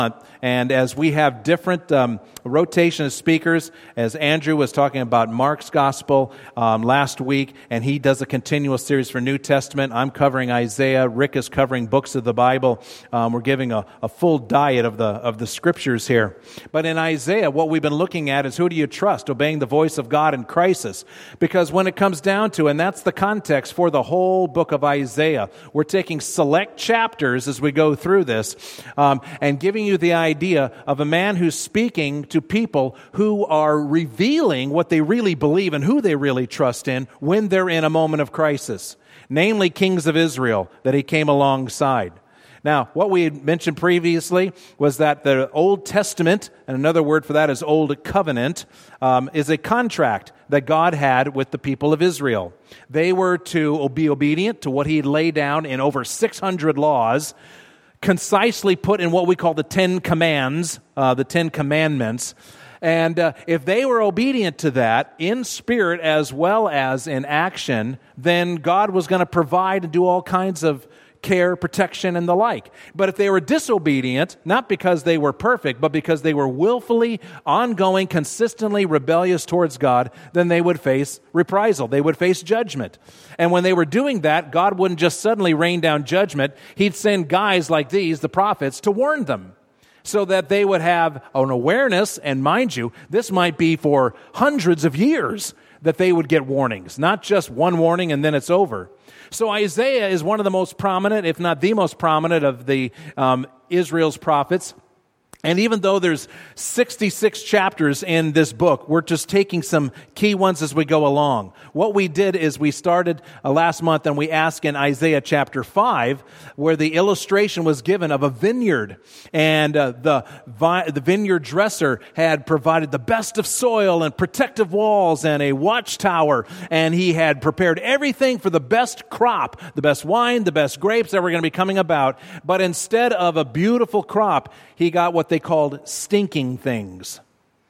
And as we have different rotation of speakers, as Andrew was talking about Mark's Gospel last week, and he does a continual series for New Testament. I'm covering Isaiah. Rick is covering books of the Bible. We're giving a full diet of the Scriptures here. But in Isaiah, what we've been looking at is who do you trust, obeying the voice of God in crisis. Because when it comes down to, and that's the context for the whole book of Isaiah, we're taking select chapters as we go through this and giving you the idea of a man who's speaking to people who are revealing what they really believe and who they really trust in when they're in a moment of crisis, namely kings of Israel that he came alongside. Now, what we had mentioned previously was that the Old Testament, and another word for that is Old Covenant, is a contract that God had with the people of Israel. They were to be obedient to what he laid down in over 600 laws, concisely put in what we call the Ten Commands, the Ten Commandments. And if they were obedient to that in spirit as well as in action, then God was going to provide and do all kinds of care, protection, and the like. But if they were disobedient, not because they were perfect, but because they were willfully, ongoing, consistently rebellious towards God, then they would face reprisal. They would face judgment. And when they were doing that, God wouldn't just suddenly rain down judgment. He'd send guys like these, the prophets, to warn them so that they would have an awareness, and mind you, this might be for hundreds of years that they would get warnings, not just one warning and then it's over. So Isaiah is one of the most prominent, if not the most prominent, of the Israel's prophets. And even though there's 66 chapters in this book, we're just taking some key ones as we go along. What we did is we started last month and we asked in Isaiah chapter 5, where the illustration was given of a vineyard. And the vineyard dresser had provided the best of soil and protective walls and a watchtower. And he had prepared everything for the best crop, the best wine, the best grapes that were going to be coming about. But instead of a beautiful crop, he got what they called stinking things.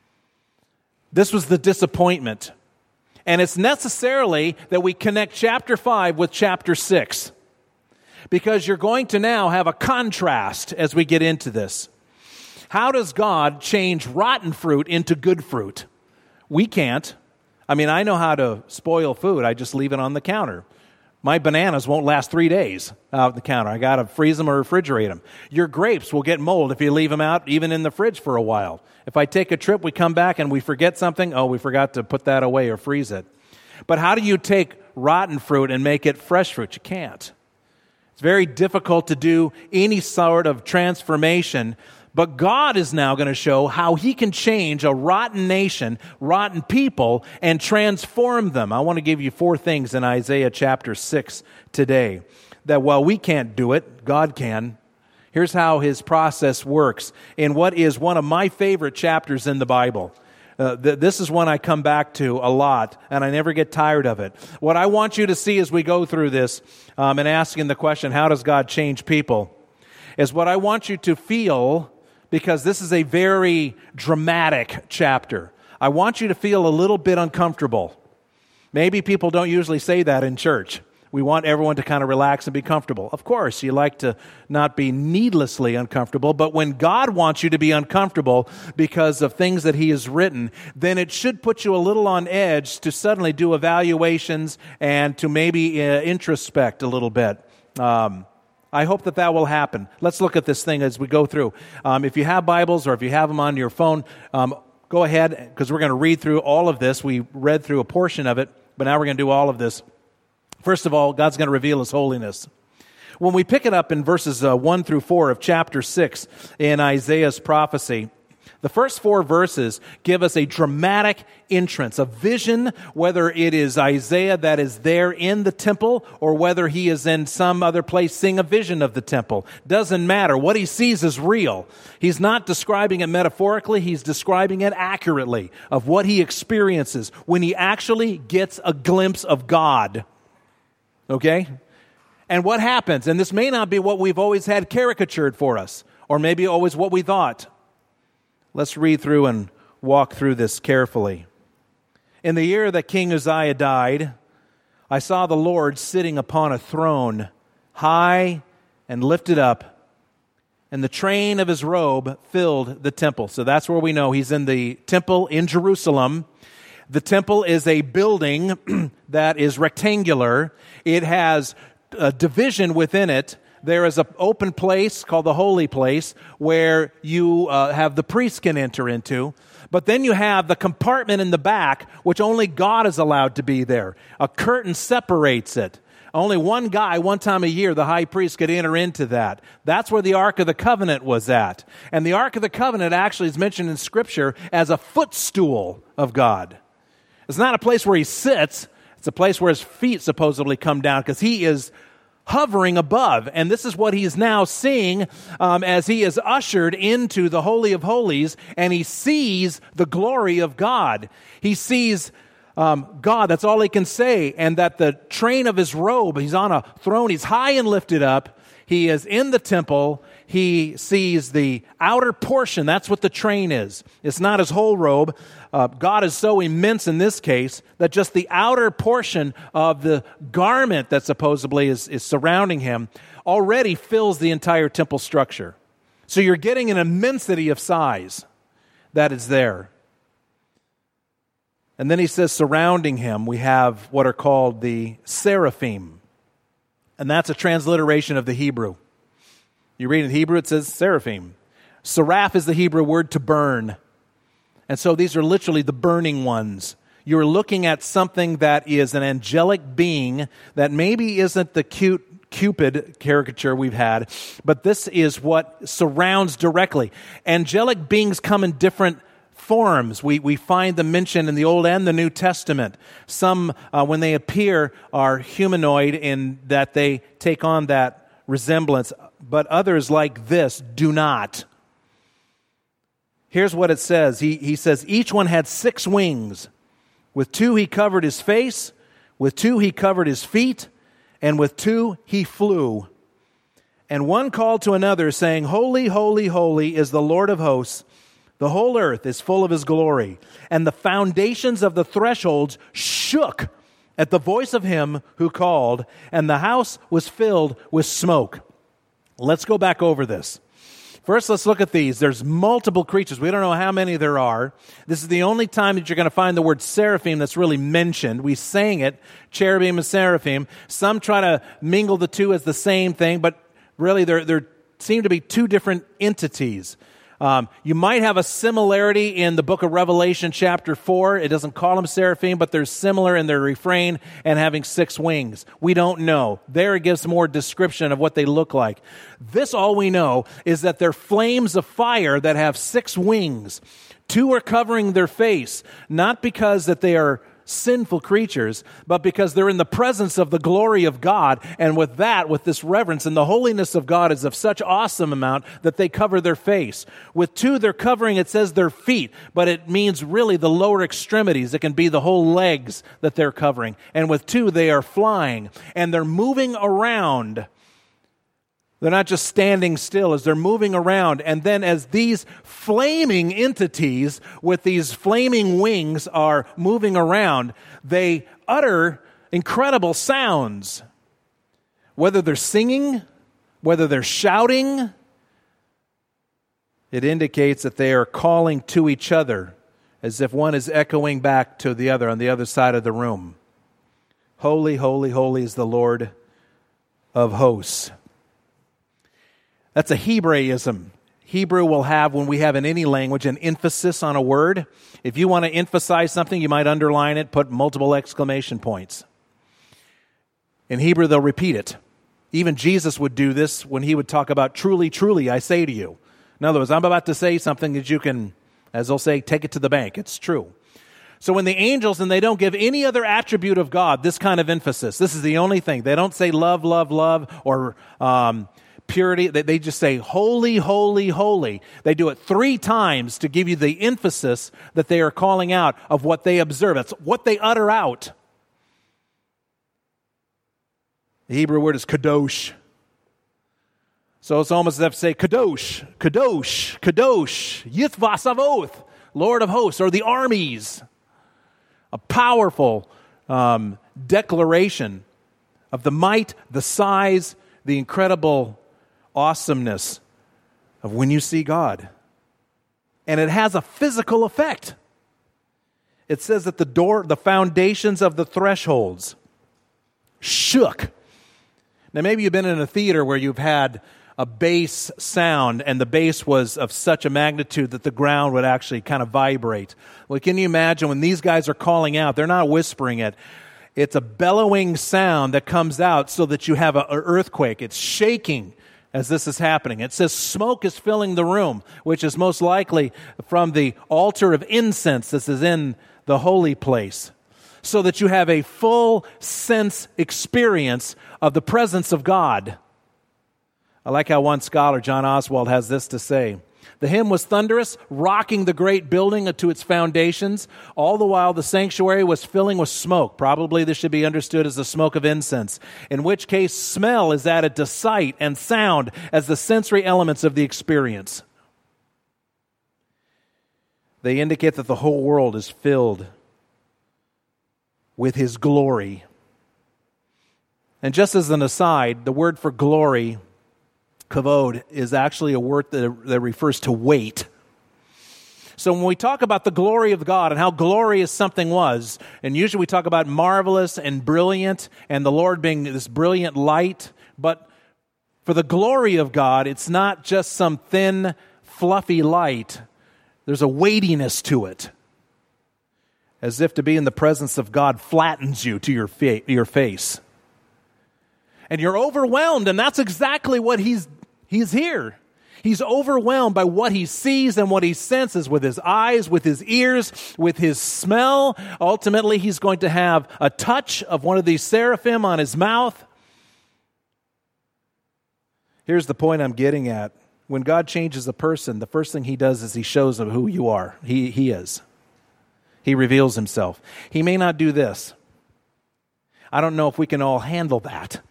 This was the disappointment. And it's necessarily that we connect chapter 5 with chapter 6. Because you're going to now have a contrast as we get into this. How does God change rotten fruit into good fruit? We can't. I mean, I know how to spoil food. I just leave it on the counter. My bananas won't last 3 days out the counter. I got to freeze them or refrigerate them. Your grapes will get mold if you leave them out even in the fridge for a while. If I take a trip, we come back and we forget something, we forgot to put that away or freeze it. But how do you take rotten fruit and make it fresh fruit? You can't. It's very difficult to do any sort of transformation. But God is now going to show how he can change a rotten nation, rotten people, and transform them. I want to give you 4 things in Isaiah chapter 6 today. That while we can't do it, God can. Here's how his process works in what is one of my favorite chapters in the Bible. This is one I come back to a lot, and I never get tired of it. What I want you to see as we go through this and asking the question, how does God change people, is what I want you to feel. Because this is a very dramatic chapter. I want you to feel a little bit uncomfortable. Maybe people don't usually say that in church. We want everyone to kind of relax and be comfortable. Of course, you like to not be needlessly uncomfortable, but when God wants you to be uncomfortable because of things that he has written, then it should put you a little on edge to suddenly do evaluations and to maybe introspect a little bit. I hope that will happen. Let's look at this thing as we go through. If you have Bibles or if you have them on your phone, go ahead, because we're going to read through all of this. We read through a portion of it, but now we're going to do all of this. First of all, God's going to reveal his holiness. When we pick it up in verses 1 through 4 of chapter 6 in Isaiah's prophecy, the first 4 verses give us a dramatic entrance, a vision, whether it is Isaiah that is there in the temple or whether he is in some other place seeing a vision of the temple. Doesn't matter. What he sees is real. He's not describing it metaphorically. He's describing it accurately of what he experiences when he actually gets a glimpse of God. Okay? And what happens, and this may not be what we've always had caricatured for us, or maybe always what we thought. Let's read through and walk through this carefully. In the year that King Uzziah died, I saw the Lord sitting upon a throne, high and lifted up, and the train of his robe filled the temple. So that's where we know he's in the temple in Jerusalem. The temple is a building that is rectangular. It has a division within it. There is an open place called the holy place where you have the priests can enter into. But then you have the compartment in the back, which only God is allowed to be there. A curtain separates it. Only one guy, one time a year, the high priest could enter into that. That's where the Ark of the Covenant was at. And the Ark of the Covenant actually is mentioned in Scripture as a footstool of God. It's not a place where he sits. It's a place where his feet supposedly come down because he is hovering above. And this is what he is now seeing as he is ushered into the Holy of Holies, and he sees the glory of God. He sees God, that's all he can say, and that the train of his robe, he's on a throne, he's high and lifted up, he is in the temple, he sees the outer portion, that's what the train is. It's not his whole robe. God is so immense in this case that just the outer portion of the garment that supposedly is surrounding him already fills the entire temple structure. So you're getting an immensity of size that is there. And then he says surrounding him we have what are called the seraphim. And that's a transliteration of the Hebrew. You read in Hebrew, it says seraphim. Seraph is the Hebrew word to burn. And so these are literally the burning ones. You're looking at something that is an angelic being that maybe isn't the cute Cupid caricature we've had, but this is what surrounds directly. Angelic beings come in different forms. We find them mentioned in the Old and the New Testament. Some, when they appear, are humanoid in that they take on that resemblance, but others like this do not. Here's what it says. He says, each one had 6 wings. With 2 he covered his face, with 2 he covered his feet, and with 2 he flew. And one called to another, saying, Holy, holy, holy is the Lord of hosts. The whole earth is full of his glory. And the foundations of the thresholds shook at the voice of him who called, and the house was filled with smoke. Let's go back over this. First, let's look at these. There's multiple creatures. We don't know how many there are. This is the only time that you're going to find the word seraphim that's really mentioned. We sang it, cherubim and seraphim. Some try to mingle the two as the same thing, but really there seem to be 2 different entities. You might have a similarity in the book of Revelation chapter 4. It doesn't call them seraphim, but they're similar in their refrain and having 6 wings. We don't know. There it gives more description of what they look like. This, all we know, is that they're flames of fire that have 6 wings. 2 are covering their face, not because that they are sinful creatures, but because they're in the presence of the glory of God, and with this reverence, and the holiness of God is of such awesome amount that they cover their face. With 2, they're covering, it says their feet, but it means really the lower extremities. It can be the whole legs that they're covering. And with 2, they are flying, and they're moving around. They're not just standing still as they're moving around. And then as these flaming entities with these flaming wings are moving around, they utter incredible sounds. Whether they're singing, whether they're shouting, it indicates that they are calling to each other as if one is echoing back to the other on the other side of the room. Holy, holy, holy is the Lord of hosts. That's a Hebraism. Hebrew will have, when we have in any language, an emphasis on a word. If you want to emphasize something, you might underline it, put multiple exclamation points. In Hebrew, they'll repeat it. Even Jesus would do this when he would talk about truly, truly, I say to you. In other words, I'm about to say something that you can, as they'll say, take it to the bank. It's true. So when the angels, and they don't give any other attribute of God, this kind of emphasis, this is the only thing. They don't say love, love, love, or purity. They just say holy, holy, holy. They do it 3 times to give you the emphasis that they are calling out of what they observe. That's what they utter out. The Hebrew word is kadosh. So it's almost as if to say kadosh, kadosh, kadosh, yithvah savoth, Lord of hosts, or the armies. A powerful declaration of the might, the size, the incredible awesomeness of when you see God. And it has a physical effect. It says that the foundations of the thresholds shook. Now maybe you've been in a theater where you've had a bass sound and the bass was of such a magnitude that the ground would actually kind of vibrate. Well, can you imagine when these guys are calling out, they're not whispering it. It's a bellowing sound that comes out so that you have an earthquake. It's shaking as this is happening. It says smoke is filling the room, which is most likely from the altar of incense. This is in the holy place, so that you have a full sense experience of the presence of God. I like how one scholar, John Oswald, has this to say. The hymn was thunderous, rocking the great building to its foundations. All the while the sanctuary was filling with smoke. Probably this should be understood as the smoke of incense, in which case smell is added to sight and sound as the sensory elements of the experience. They indicate that the whole world is filled with His glory. And just as an aside, the word for glory, kavod, is actually a word that refers to weight. So when we talk about the glory of God and how glorious something was, and usually we talk about marvelous and brilliant, and the Lord being this brilliant light, but for the glory of God, it's not just some thin, fluffy light. There's a weightiness to it. As if to be in the presence of God flattens you to your face. And you're overwhelmed, and that's exactly what He's here. He's overwhelmed by what He sees and what He senses with His eyes, with His ears, with His smell. Ultimately, He's going to have a touch of one of these seraphim on His mouth. Here's the point I'm getting at. When God changes a person, the first thing He does is He shows them who you are. He is. He reveals Himself. He may not do this. I don't know if we can all handle that.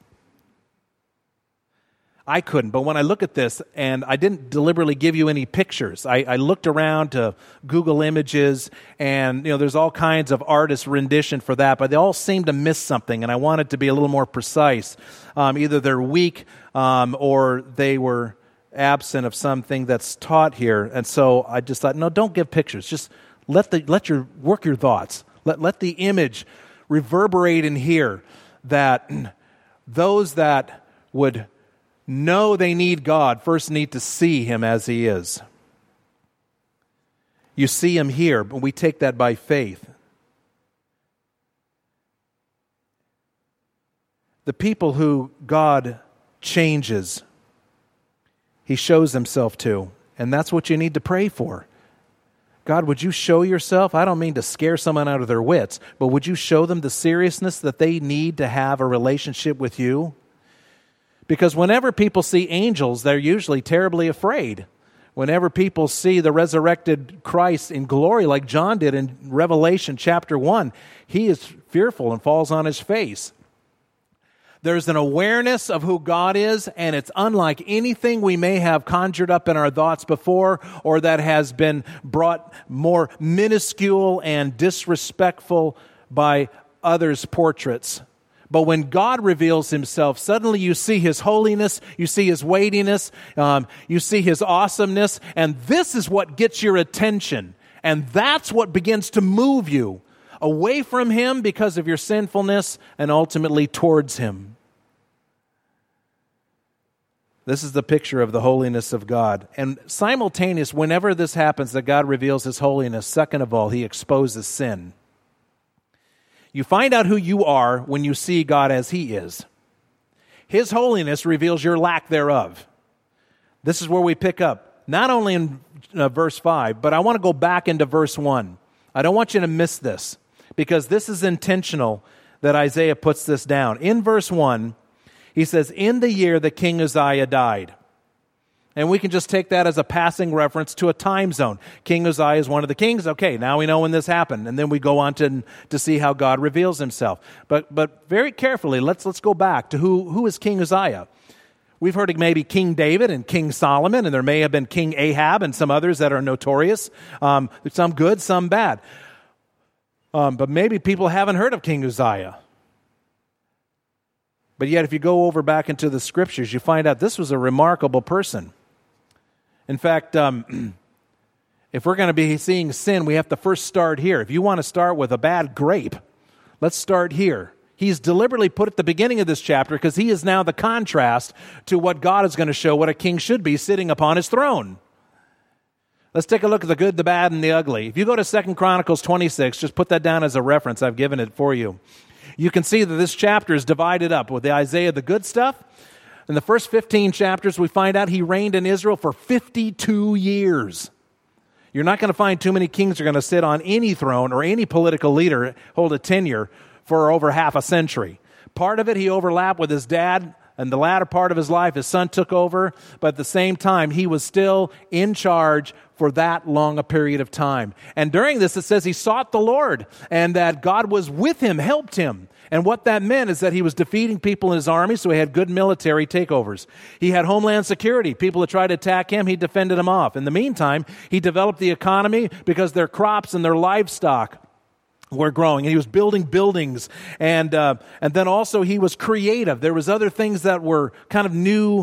I couldn't, but when I look at this, and I didn't deliberately give you any pictures. I looked around to Google Images, and there's all kinds of artist rendition for that, but they all seem to miss something, and I wanted to be a little more precise. Either they're weak or they were absent of something that's taught here, and so I just thought, no, don't give pictures. Just let your thoughts. Let the image reverberate in here that those that would know they need God first need to see Him as He is. You see Him here, but we take that by faith. The people who God changes, He shows Himself to, and that's what you need to pray for. God, would you show yourself? I don't mean to scare someone out of their wits, but would you show them the seriousness that they need to have a relationship with you? Because whenever people see angels, they're usually terribly afraid. Whenever people see the resurrected Christ in glory, like John did in Revelation chapter 1, he is fearful and falls on his face. There's an awareness of who God is, and it's unlike anything we may have conjured up in our thoughts before, or that has been brought more minuscule and disrespectful by others' portraits. But when God reveals Himself, suddenly you see His holiness, you see His weightiness, you see His awesomeness, and this is what gets your attention. And that's what begins to move you away from Him because of your sinfulness and ultimately towards Him. This is the picture of the holiness of God. And simultaneous, whenever this happens, that God reveals His holiness, second of all, He exposes sin. You find out who you are when you see God as He is. His holiness reveals your lack thereof. This is where we pick up, not only in verse 5, but I want to go back into verse 1. I don't want you to miss this, because this is intentional that Isaiah puts this down. In verse 1, he says, in the year that King Uzziah died. And we can just take that as a passing reference to a time zone. King Uzziah is one of the kings. Okay, now we know when this happened. And then we go on to see how God reveals Himself. But very carefully, let's go back to who is King Uzziah. We've heard of maybe King David and King Solomon, and there may have been King Ahab and some others that are notorious. Some good, some bad. But maybe people haven't heard of King Uzziah. But yet if you go over back into the Scriptures, you find out this was a remarkable person. In fact, if we're going to be seeing sin, we have to first start here. If you want to start with a bad grape, let's start here. He's deliberately put at the beginning of this chapter because he is now the contrast to what God is going to show what a king should be sitting upon his throne. Let's take a look at the good, the bad, and the ugly. If you go to 2 Chronicles 26, just put that down as a reference. I've given it for you. You can see that this chapter is divided up with the Isaiah, the good stuff. In the first 15 chapters, we find out he reigned in Israel for 52 years. You're not going to find too many kings who are going to sit on any throne or any political leader hold a tenure for over half a century. Part of it, he overlapped with his dad. And the latter part of his life, his son took over. But at the same time, he was still in charge for that long a period of time. And during this, it says he sought the Lord and that God was with him, helped him. And what that meant is that he was defeating people in his army, so he had good military takeovers. He had homeland security. People that tried to attack him, he defended them off. In the meantime, he developed the economy because their crops and their livestock were growing, and he was building buildings, and then also he was creative. There was other things that were kind of new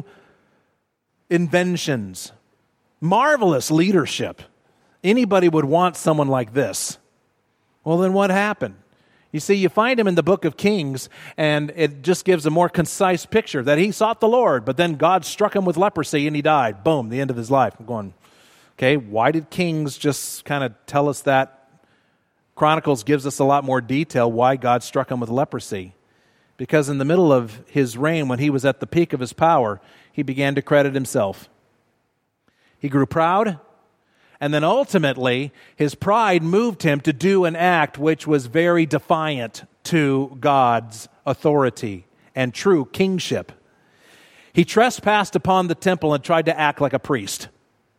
inventions. Marvelous leadership. Anybody would want someone like this. Well, then what happened? You see, you find him in the book of Kings, and it just gives a more concise picture that he sought the Lord, but then God struck him with leprosy and he died. Boom, the end of his life. I'm going, okay, why did Kings just kind of tell us that? Chronicles gives us a lot more detail why God struck him with leprosy. Because in the middle of his reign, when he was at the peak of his power, he began to credit himself. He grew proud, and then ultimately, his pride moved him to do an act which was very defiant to God's authority and true kingship. He trespassed upon the temple and tried to act like a priest.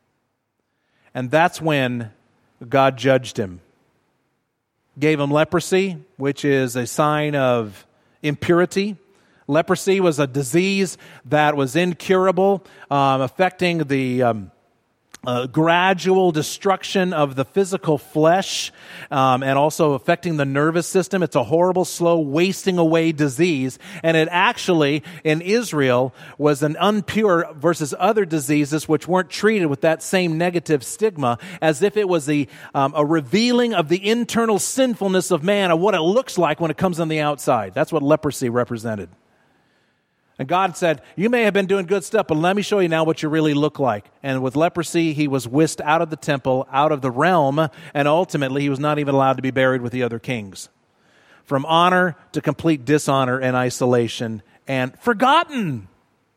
And that's when God judged him. Gave him leprosy, which is a sign of impurity. Leprosy was a disease that was incurable, affecting the gradual destruction of the physical flesh, and also affecting the nervous system. It's a horrible, slow, wasting away disease. And it actually, in Israel, was an impure versus other diseases which weren't treated with that same negative stigma, as if it was a revealing of the internal sinfulness of man, of what it looks like when it comes on the outside. That's what leprosy represented. And God said, you may have been doing good stuff, but let me show you now what you really look like. And with leprosy, he was whisked out of the temple, out of the realm, and ultimately he was not even allowed to be buried with the other kings. From honor to complete dishonor and isolation and forgotten.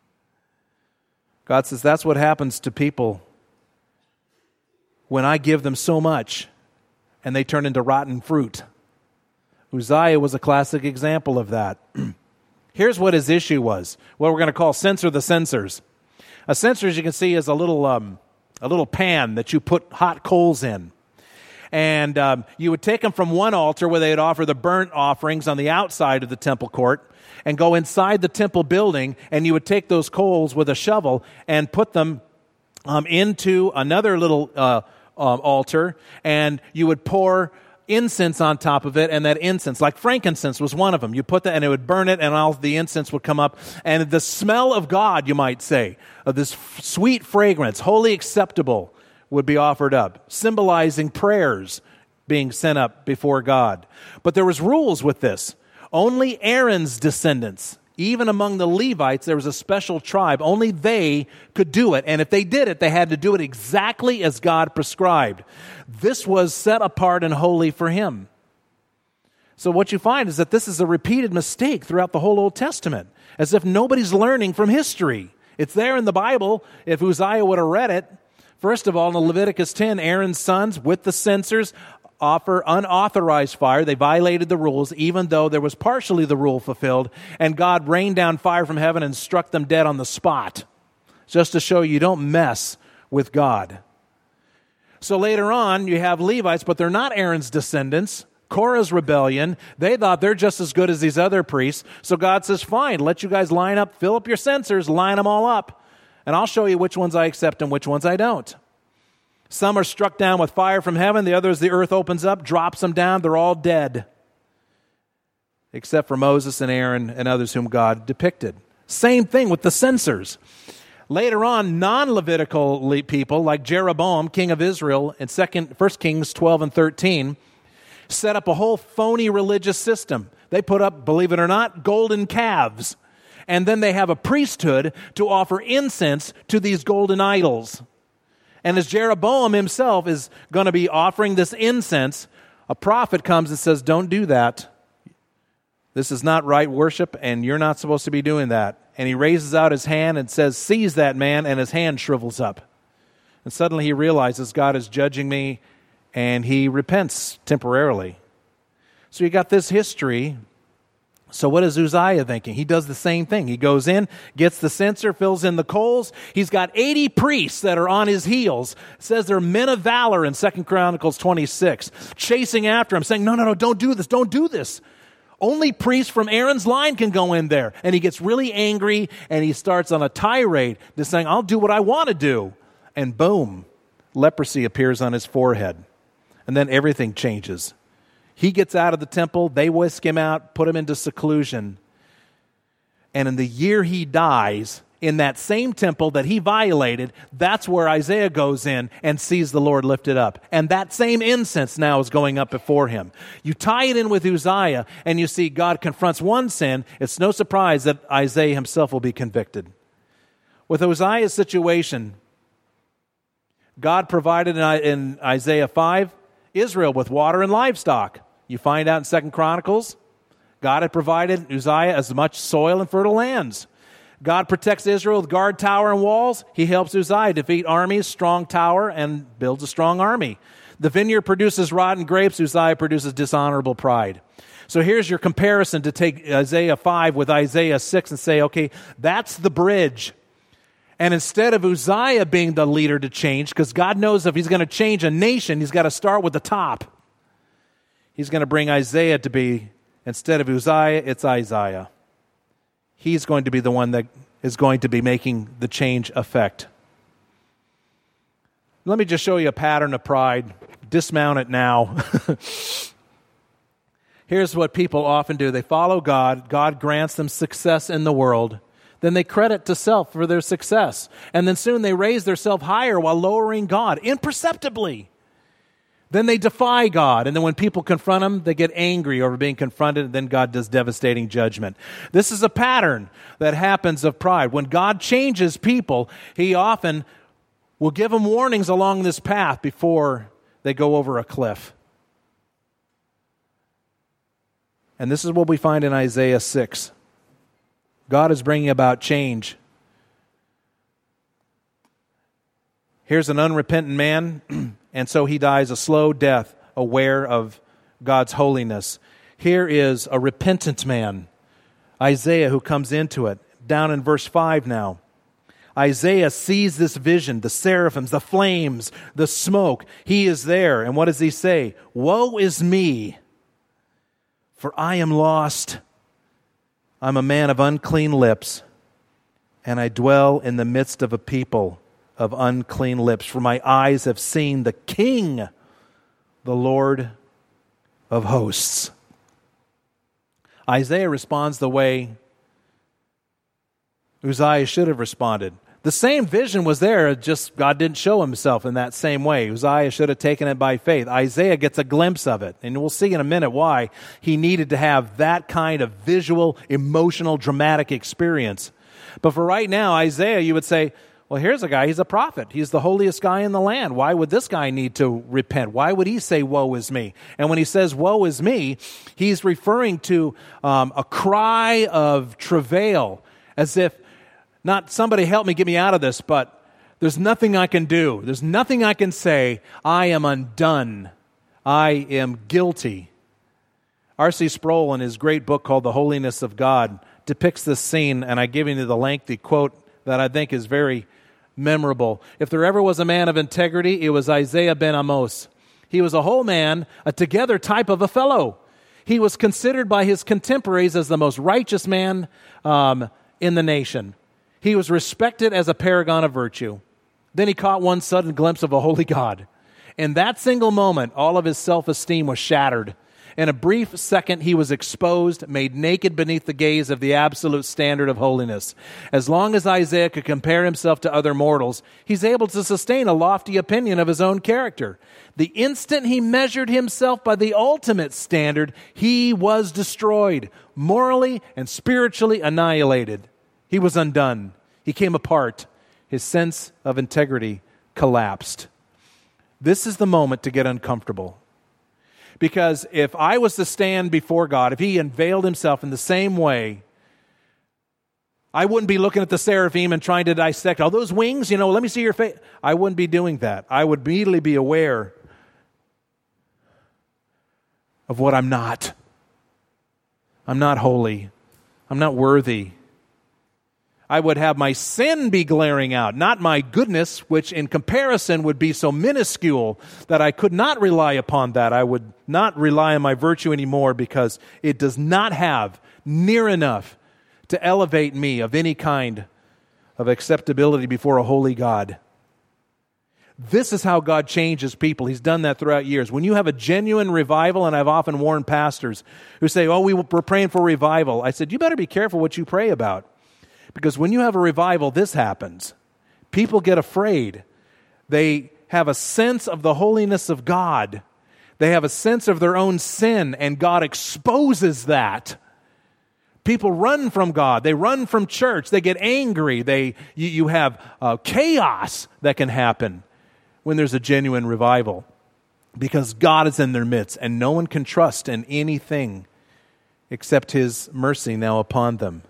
God says that's what happens to people when I give them so much and they turn into rotten fruit. Uzziah was a classic example of that. Here's what his issue was. What we're going to call censor the censors. A censer, as you can see, is a little pan that you put hot coals in. And you would take them from one altar where they'd offer the burnt offerings on the outside of the temple court and go inside the temple building, and you would take those coals with a shovel and put them into another little altar, and you would pour incense on top of it, and that incense, like frankincense was one of them. You put that and it would burn it, and all the incense would come up, and the smell of God, you might say, of this sweet fragrance, wholly acceptable, would be offered up, symbolizing prayers being sent up before God. But there was rules with this. Only Aaron's descendants, even among the Levites, there was a special tribe. Only they could do it. And if they did it, they had to do it exactly as God prescribed. This was set apart and holy for him. So what you find is that this is a repeated mistake throughout the whole Old Testament, as if nobody's learning from history. It's there in the Bible. If Uzziah would have read it, first of all, in Leviticus 10, Aaron's sons with the censers offer unauthorized fire. They violated the rules, even though there was partially the rule fulfilled, and God rained down fire from heaven and struck them dead on the spot, just to show you don't mess with God. So later on, you have Levites, but they're not Aaron's descendants. Korah's rebellion, they thought they're just as good as these other priests. So God says, fine, let you guys line up, fill up your censers, line them all up, and I'll show you which ones I accept and which ones I don't. Some are struck down with fire from heaven. The others, the earth opens up, drops them down. They're all dead, except for Moses and Aaron and others whom God depicted. Same thing with the censers. Later on, non-Levitical people like Jeroboam, king of Israel, in 1 Kings 12 and 13, set up a whole phony religious system. They put up, believe it or not, golden calves. And then they have a priesthood to offer incense to these golden idols. And as Jeroboam himself is going to be offering this incense, a prophet comes and says, don't do that. This is not right worship, and you're not supposed to be doing that. And he raises out his hand and says, seize that man, and his hand shrivels up. And suddenly he realizes God is judging me, and he repents temporarily. So you got this history. So what is Uzziah thinking? He does the same thing. He goes in, gets the censer, fills in the coals. He's got 80 priests that are on his heels. It says they're men of valor in 2 Chronicles 26, chasing after him, saying, no, don't do this, don't do this. Only priests from Aaron's line can go in there. And he gets really angry, and he starts on a tirade, just saying, I'll do what I want to do. And boom, leprosy appears on his forehead. And then everything changes. He gets out of the temple, they whisk him out, put him into seclusion. And in the year he dies, in that same temple that he violated, that's where Isaiah goes in and sees the Lord lifted up. And that same incense now is going up before him. You tie it in with Uzziah, and you see God confronts one sin. It's no surprise that Isaiah himself will be convicted. With Uzziah's situation, God provided in Isaiah 5, Israel with water and livestock. You find out in 2 Chronicles, God had provided Uzziah as much soil and fertile lands. God protects Israel with guard tower and walls. He helps Uzziah defeat armies, strong tower, and builds a strong army. The vineyard produces rotten grapes. Uzziah produces dishonorable pride. So here's your comparison to take Isaiah 5 with Isaiah 6 and say, okay, that's the bridge. And instead of Uzziah being the leader to change, because God knows if he's going to change a nation, he's got to start with the top. He's going to bring Isaiah to be, instead of Uzziah, it's Isaiah. He's going to be the one that is going to be making the change effect. Let me just show you a pattern of pride. Dismount it now. Here's what people often do. They follow God. God grants them success in the world. Then they credit to self for their success. And then soon they raise their self higher while lowering God imperceptibly. Then they defy God, and then when people confront them, they get angry over being confronted, and then God does devastating judgment. This is a pattern that happens of pride. When God changes people, He often will give them warnings along this path before they go over a cliff. And this is what we find in Isaiah 6. God is bringing about change. Here's an unrepentant man, and so he dies a slow death, aware of God's holiness. Here is a repentant man, Isaiah, who comes into it. Down in verse 5 now. Isaiah sees this vision, the seraphims, the flames, the smoke. He is there, and what does he say? Woe is me, for I am lost. I'm a man of unclean lips, and I dwell in the midst of a people of unclean lips. For my eyes have seen the King, the Lord of hosts. Isaiah responds the way Uzziah should have responded. The same vision was there, just God didn't show himself in that same way. Uzziah should have taken it by faith. Isaiah gets a glimpse of it, and we'll see in a minute why he needed to have that kind of visual, emotional, dramatic experience. But for right now, Isaiah, you would say, well, here's a guy, he's a prophet. He's the holiest guy in the land. Why would this guy need to repent? Why would he say, woe is me? And when he says, woe is me, he's referring to a cry of travail, as if, not somebody help me, get me out of this, but there's nothing I can do. There's nothing I can say. I am undone. I am guilty. R.C. Sproul, in his great book called The Holiness of God, depicts this scene, and I give you the lengthy quote that I think is very memorable. If there ever was a man of integrity, it was Isaiah ben Amos. He was a whole man, a together type of a fellow. He was considered by his contemporaries as the most righteous man in the nation. He was respected as a paragon of virtue. Then he caught one sudden glimpse of a holy God. In that single moment, all of his self-esteem was shattered. In a brief second, he was exposed, made naked beneath the gaze of the absolute standard of holiness. As long as Isaiah could compare himself to other mortals, he's able to sustain a lofty opinion of his own character. The instant he measured himself by the ultimate standard, he was destroyed, morally and spiritually annihilated. He was undone. He came apart. His sense of integrity collapsed. This is the moment to get uncomfortable. Because if I was to stand before God, if he unveiled himself in the same way, I wouldn't be looking at the seraphim and trying to dissect, those wings, let me see your face. I wouldn't be doing that. I would immediately be aware of what I'm not. I'm not holy. I'm not worthy. I would have my sin be glaring out, not my goodness, which in comparison would be so minuscule that I could not rely upon that. I would not rely on my virtue anymore because it does not have near enough to elevate me of any kind of acceptability before a holy God. This is how God changes people. He's done that throughout years. When you have a genuine revival, and I've often warned pastors who say, we're praying for revival. I said, you better be careful what you pray about. Because when you have a revival, this happens. People get afraid. They have a sense of the holiness of God. They have a sense of their own sin, and God exposes that. People run from God. They run from church. They get angry. You have chaos that can happen when there's a genuine revival. Because God is in their midst, and no one can trust in anything except his mercy now upon them.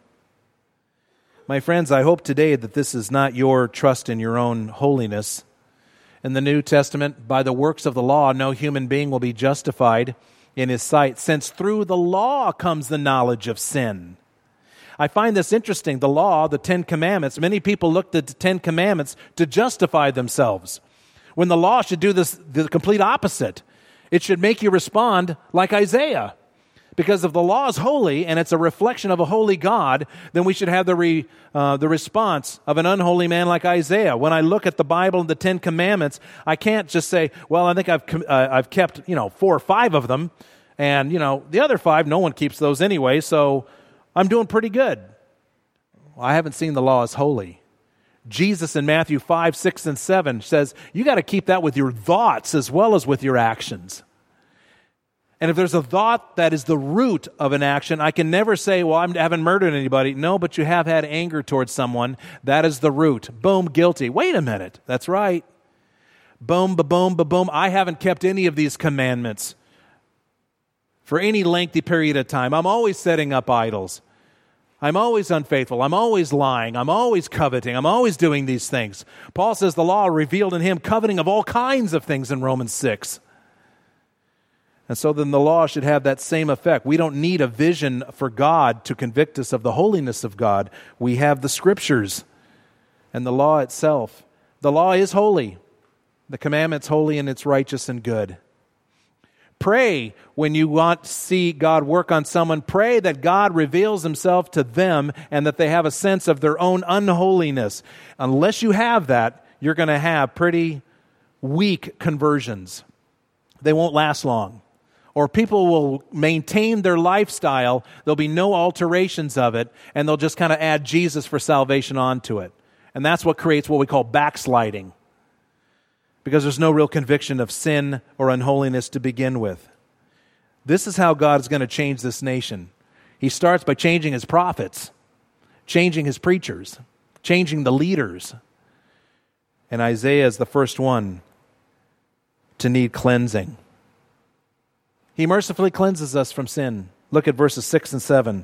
My friends, I hope today that this is not your trust in your own holiness. In the New Testament, by the works of the law, no human being will be justified in his sight, since through the law comes the knowledge of sin. I find this interesting. The law, the 10 Commandments, many people look at the 10 Commandments to justify themselves, when the law should do the complete opposite. It should make you respond like Isaiah. Because if the law is holy and it's a reflection of a holy God, then we should have the response of an unholy man like Isaiah. When I look at the Bible and the 10 Commandments, I can't just say, well, I think I've kept 4 or 5 of them, and the other 5, no one keeps those anyway, so I'm doing pretty good. Well, I haven't seen the law as holy. Jesus in Matthew 5, 6, and 7 says, you got to keep that with your thoughts as well as with your actions. And if there's a thought that is the root of an action, I can never say, well, I haven't murdered anybody. No, but you have had anger towards someone. That is the root. Boom, guilty. Wait a minute. That's right. Boom, ba-boom, ba-boom. I haven't kept any of these commandments for any lengthy period of time. I'm always setting up idols. I'm always unfaithful. I'm always lying. I'm always coveting. I'm always doing these things. Paul says the law revealed in him coveting of all kinds of things in Romans 6. And so then the law should have that same effect. We don't need a vision for God to convict us of the holiness of God. We have the Scriptures and the law itself. The law is holy. The commandment's holy and it's righteous and good. Pray when you want to see God work on someone. Pray that God reveals himself to them and that they have a sense of their own unholiness. Unless you have that, you're going to have pretty weak conversions. They won't last long. Or people will maintain their lifestyle, there'll be no alterations of it, and they'll just kind of add Jesus for salvation onto it. And that's what creates what we call backsliding, because there's no real conviction of sin or unholiness to begin with. This is how God is going to change this nation. He starts by changing his prophets, changing his preachers, changing the leaders. And Isaiah is the first one to need cleansing. He mercifully cleanses us from sin. Look at verses 6 and 7.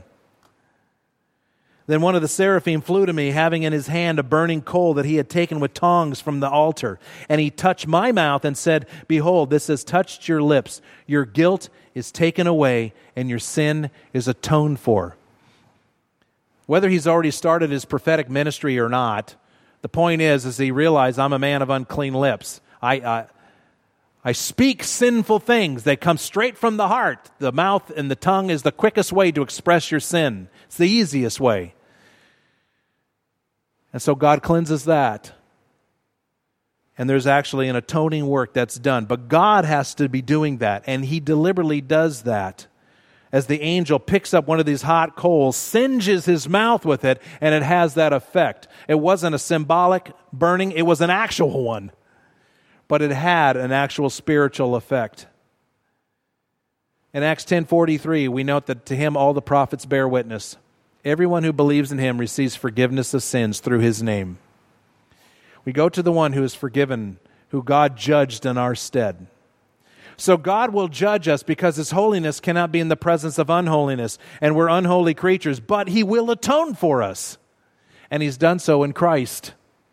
Then one of the seraphim flew to me, having in his hand a burning coal that he had taken with tongs from the altar. And he touched my mouth and said, behold, this has touched your lips. Your guilt is taken away, and your sin is atoned for. Whether he's already started his prophetic ministry or not, the point is he realized, I'm a man of unclean lips. I speak sinful things. They come straight from the heart. The mouth and the tongue is the quickest way to express your sin. It's the easiest way. And so God cleanses that. And there's actually an atoning work that's done. But God has to be doing that, and He deliberately does that. As the angel picks up one of these hot coals, singes his mouth with it, and it has that effect. It wasn't a symbolic burning, it was an actual one. But it had an actual spiritual effect. In Acts 10:43, we note that to Him all the prophets bear witness. Everyone who believes in Him receives forgiveness of sins through His name. We go to the one who is forgiven, who God judged in our stead. So God will judge us because His holiness cannot be in the presence of unholiness, and we're unholy creatures, but He will atone for us. And He's done so in Christ.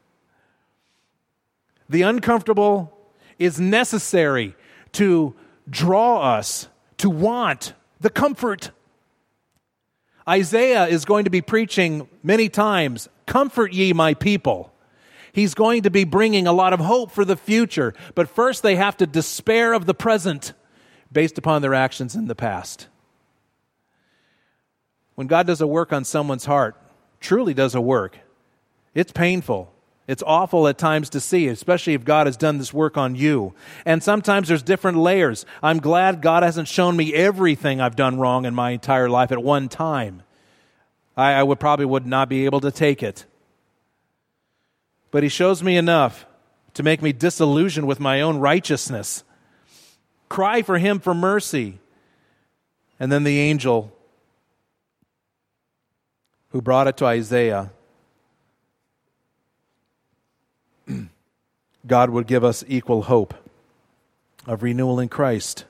The uncomfortable is necessary to draw us to want the comfort. Isaiah is going to be preaching many times, "Comfort ye my people." He's going to be bringing a lot of hope for the future. But first they have to despair of the present based upon their actions in the past. When God does a work on someone's heart, truly does a work, it's painful. It's awful at times to see, especially if God has done this work on you. And sometimes there's different layers. I'm glad God hasn't shown me everything I've done wrong in my entire life at one time. I would not be able to take it. But He shows me enough to make me disillusioned with my own righteousness. Cry for Him for mercy. And then the angel who brought it to Isaiah, God would give us equal hope of renewal in Christ.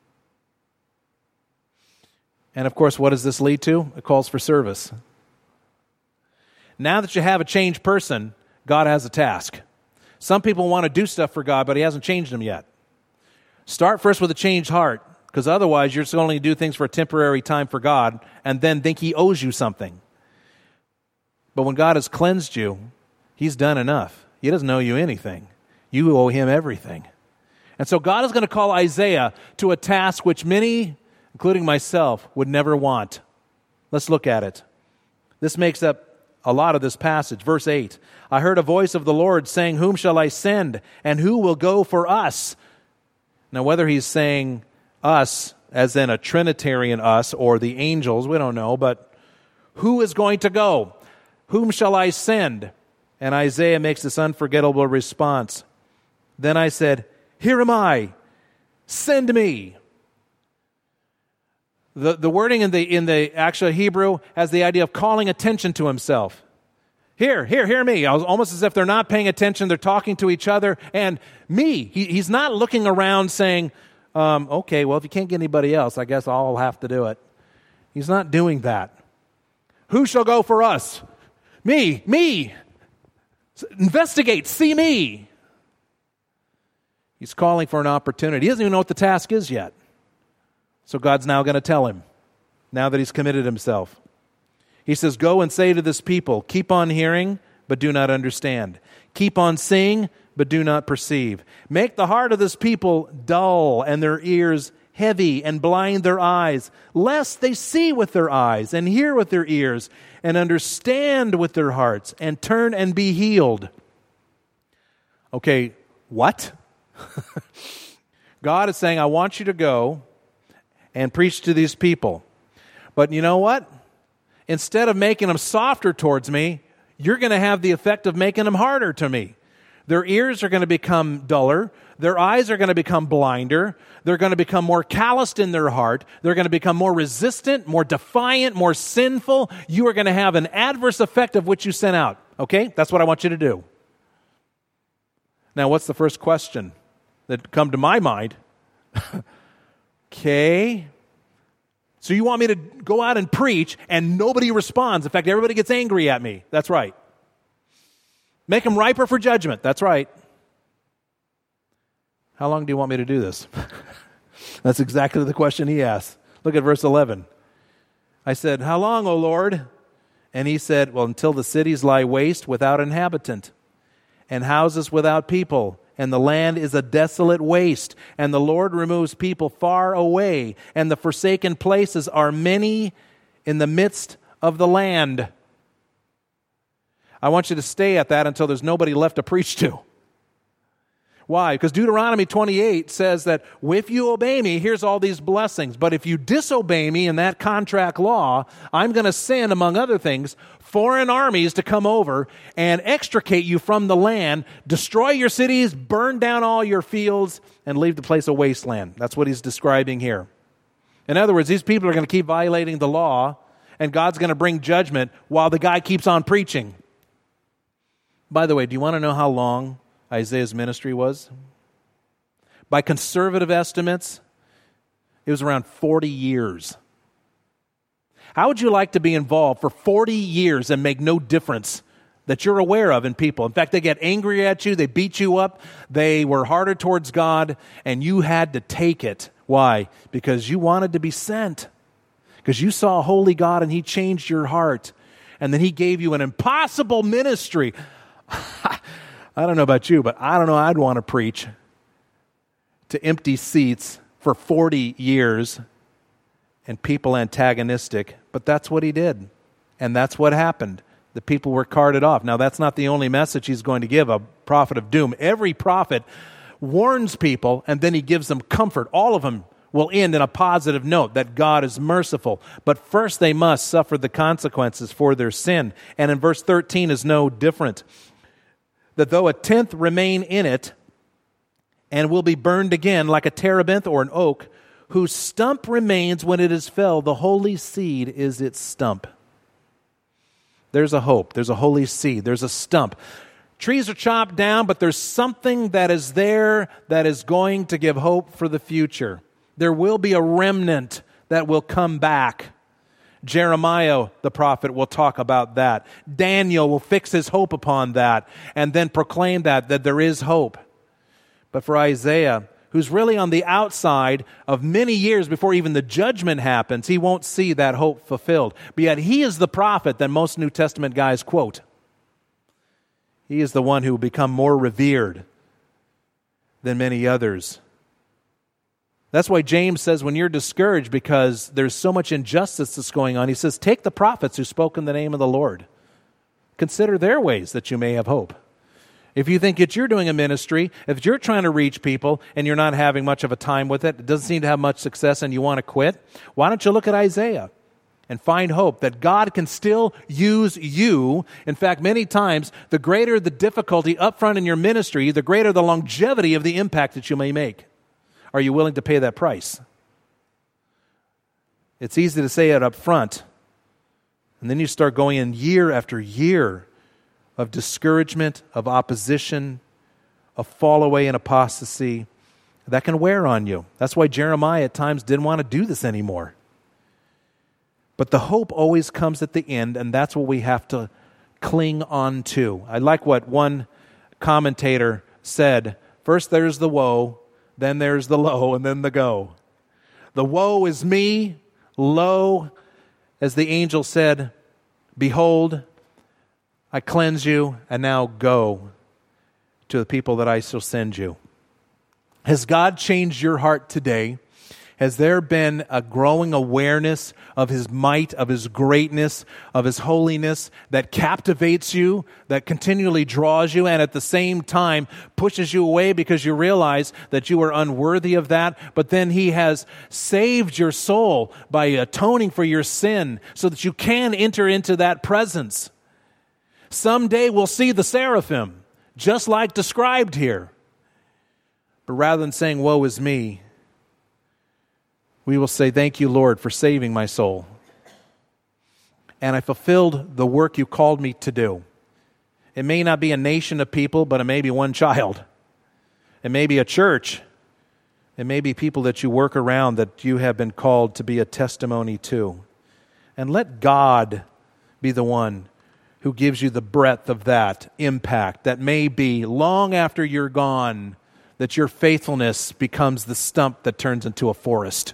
And of course, what does this lead to? It calls for service. Now that you have a changed person, God has a task. Some people want to do stuff for God, but He hasn't changed them yet. Start first with a changed heart, because otherwise you're just only going to do things for a temporary time for God and then think He owes you something. But when God has cleansed you, He's done enough. He doesn't owe you anything. You owe Him everything. And so God is going to call Isaiah to a task which many, including myself, would never want. Let's look at it. This makes up a lot of this passage. Verse 8, I heard a voice of the Lord saying, whom shall I send, and who will go for us? Now, whether He's saying us, as in a Trinitarian us, or the angels, we don't know, but who is going to go? Whom shall I send? And Isaiah makes this unforgettable response. Then I said, here am I, send me. The wording in the actual Hebrew has the idea of calling attention to himself. Hear me. Almost as if they're not paying attention, they're talking to each other. And me, he's not looking around saying, okay, well, if you can't get anybody else, I guess I'll have to do it. He's not doing that. Who shall go for us? Me. Investigate, see me. He's calling for an opportunity. He doesn't even know what the task is yet. So God's now going to tell him, now that he's committed himself. He says, go and say to this people, keep on hearing, but do not understand. Keep on seeing, but do not perceive. Make the heart of this people dull and their ears heavy, and blind their eyes, lest they see with their eyes and hear with their ears and understand with their hearts and turn and be healed. Okay, what? God is saying, I want you to go and preach to these people. But you know what? Instead of making them softer towards me, you're going to have the effect of making them harder to me. Their ears are going to become duller. Their eyes are going to become blinder. They're going to become more calloused in their heart. They're going to become more resistant, more defiant, more sinful. You are going to have an adverse effect of which you sent out. Okay? That's what I want you to do. Now, what's the first question that come to my mind? Okay. So you want me to go out and preach and nobody responds. In fact, everybody gets angry at me. That's right. Make them riper for judgment. That's right. How long do you want me to do this? That's exactly the question he asked. Look at verse 11. I said, how long, O Lord? And he said, well, until the cities lie waste without inhabitant, and houses without people, and the land is a desolate waste, and the Lord removes people far away, and the forsaken places are many in the midst of the land. I want you to stay at that until there's nobody left to preach to. Why? Because Deuteronomy 28 says that if you obey me, here's all these blessings. But if you disobey me in that contract law, I'm going to send, among other things, foreign armies to come over and extricate you from the land, destroy your cities, burn down all your fields, and leave the place a wasteland. That's what he's describing here. In other words, these people are going to keep violating the law, and God's going to bring judgment while the guy keeps on preaching. By the way, do you want to know how long Isaiah's ministry was? By conservative estimates, it was around 40 years. How would you like to be involved for 40 years and make no difference that you're aware of in people? In fact, they get angry at you, they beat you up, they were harder towards God, and you had to take it. Why? Because you wanted to be sent. Because you saw a holy God and He changed your heart. And then He gave you an impossible ministry. I don't know about you, but I don't know I'd want to preach to empty seats for 40 years and people antagonistic. But that's what He did. And that's what happened. The people were carted off. Now, that's not the only message He's going to give, a prophet of doom. Every prophet warns people, and then he gives them comfort. All of them will end in a positive note, that God is merciful. But first they must suffer the consequences for their sin. And in verse 13 is no different. That though a tenth remain in it, and will be burned again like a terebinth or an oak, whose stump remains when it is felled, the holy seed is its stump. There's a hope. There's a holy seed. There's a stump. Trees are chopped down, but there's something that is there that is going to give hope for the future. There will be a remnant that will come back. Jeremiah, the prophet, will talk about that. Daniel will fix his hope upon that and then proclaim that there is hope. But for Isaiah, who's really on the outside of many years before even the judgment happens, he won't see that hope fulfilled. But yet he is the prophet that most New Testament guys quote. He is the one who will become more revered than many others. That's why James says when you're discouraged because there's so much injustice that's going on, he says, take the prophets who spoke in the name of the Lord. Consider their ways that you may have hope. If you think that you're doing a ministry, if you're trying to reach people and you're not having much of a time with it, it doesn't seem to have much success and you want to quit, why don't you look at Isaiah and find hope that God can still use you. In fact, many times, the greater the difficulty up front in your ministry, the greater the longevity of the impact that you may make. Are you willing to pay that price? It's easy to say it up front, and then you start going in year after year of discouragement, of opposition, of fall away and apostasy. That can wear on you. That's why Jeremiah at times didn't want to do this anymore. But the hope always comes at the end, and that's what we have to cling on to. I like what one commentator said. First there's the woe, then there's the low, and then the go. The woe is me, lo, as the angel said, behold, I cleanse you, and now go to the people that I shall send you. Has God changed your heart today? Has there been a growing awareness of His might, of His greatness, of His holiness that captivates you, that continually draws you, and at the same time pushes you away because you realize that you are unworthy of that? But then He has saved your soul by atoning for your sin so that you can enter into that presence. Someday we'll see the seraphim, just like described here. But rather than saying, woe is me, we will say, thank you, Lord, for saving my soul. And I fulfilled the work you called me to do. It may not be a nation of people, but it may be one child. It may be a church. It may be people that you work around that you have been called to be a testimony to. And let God be the one who gives you the breadth of that impact that may be long after you're gone, that your faithfulness becomes the stump that turns into a forest.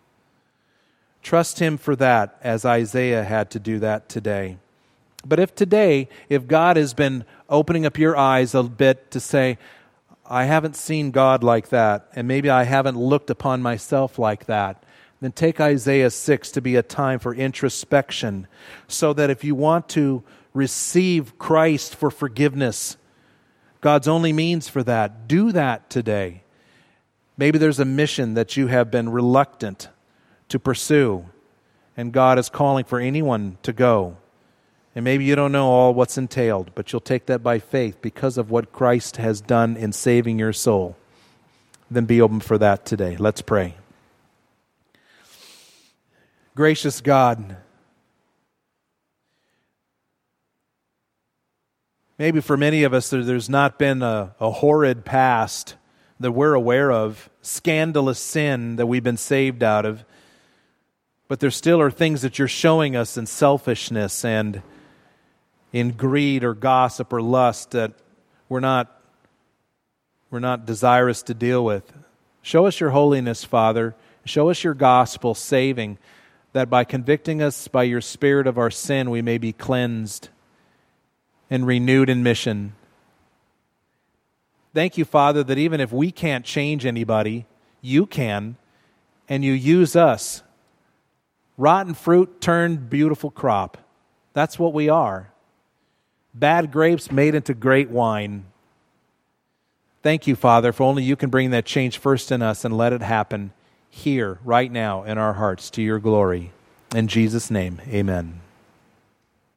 Trust Him for that, as Isaiah had to do that today. But if God has been opening up your eyes a bit to say, I haven't seen God like that, and maybe I haven't looked upon myself like that, then take Isaiah 6 to be a time for introspection, so that if you want to receive Christ for forgiveness, God's only means for that. Do that today. Maybe there's a mission that you have been reluctant to pursue, and God is calling for anyone to go. And maybe you don't know all what's entailed, but you'll take that by faith because of what Christ has done in saving your soul. Then be open for that today. Let's pray. Gracious God, maybe for many of us there's not been a horrid past that we're aware of, scandalous sin that we've been saved out of, but there still are things that you're showing us in selfishness and in greed or gossip or lust that we're not desirous to deal with. Show us your holiness, Father. Show us your gospel saving, that by convicting us by your Spirit of our sin, we may be cleansed and renewed in mission. Thank you, Father, that even if we can't change anybody, you can, and you use us. Rotten fruit turned beautiful crop. That's what we are. Bad grapes made into great wine. Thank you, Father, for only you can bring that change first in us, and let it happen here, right now, in our hearts, to your glory. In Jesus' name, amen.